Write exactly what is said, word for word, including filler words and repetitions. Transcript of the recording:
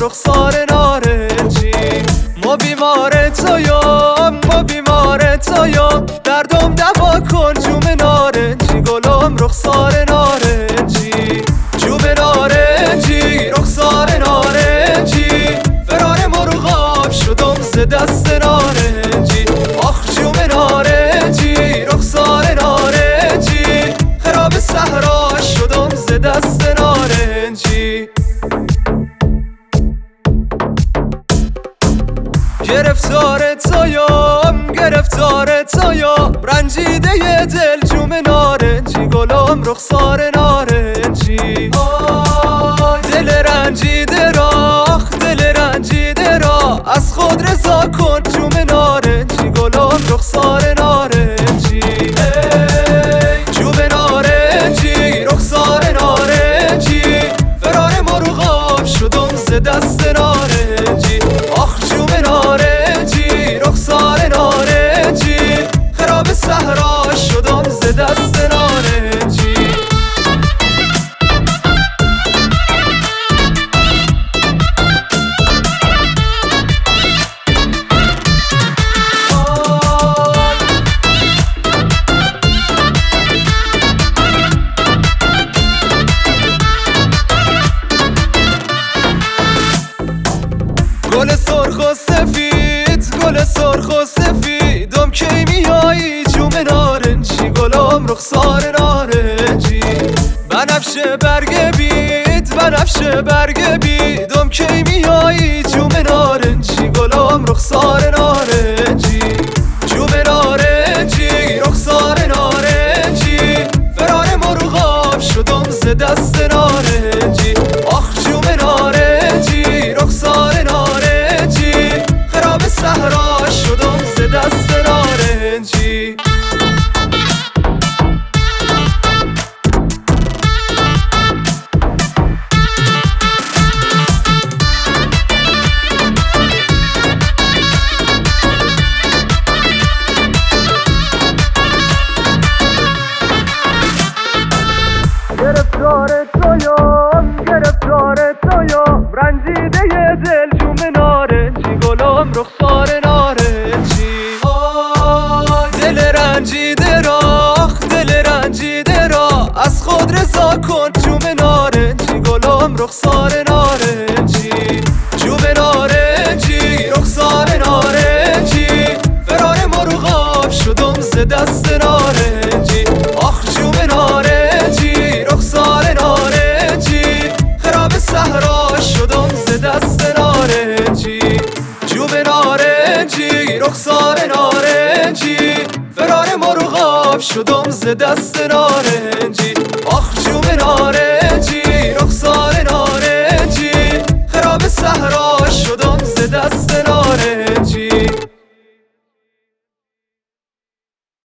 رخسار نارنجی. ما بیمار تویم ما بیمار تویم، دردم دوا کن جوم نارنجی. گلم رخسار نارنجی، جوم نارنجی، رخسار نارنجی. فرار مرغاب شدم ز دست نارنجی. آخ جوم نارنجی، رخسار نارنجی. خراب صحرا شدم ز دست نارنجی. گرفتار تویم گرفتار تویم، رنجیده ی دل جوم نارنجی. گلم رخسار نارنجی. دل رنجیده را دل رنجیده را، از خود رضا کن جوم نارنجی. گلم رخسار نارنجی. جوم نارنجی، رخسار نارنجی. فرار مرغاب شدم ز دست نارنجی. آخ جوم نارنجی، رخسار نارنجی. خراب صحرا شدم ز دست نارنجی. گل سرخ و سفید گل سرخ و سفیدم، کی میایی جوم نارنجی. گلم رخسار نارنجی. بنفشه برگ بید بنفشه برگ بیدم، کی میایی جوم نارنجی. گلم رخسار نارنجی. جوم نارنجی، رخسار نارنجی. فرار مرغاب شدم ز دست نارنجی. آخ جوم نارنجی، رخسار نارنجی. خراب صحرا شدم ز دست نارنجی. گرفتار تویم گرفتار تویم، رنجیده ی دل جوم نارنجی. گلم رخسار نارنجی. دل رنجیده را دل رنجیده را، از خود رضا کن جوم نارنجی. گلم رخسار نارنجی. جوم نارنجی، رخسار نارنجی. فرار مرغاب شدم ز دست نارنجی. آخ جوم نارنجی، رخسار نارنجی. خراب صحرا شدم ز دست نارنجی. جوم نارنجی، رخسار نارنجی. فرار مرغاب شدم ز دست نارنجی. آخ جوم نارنجی.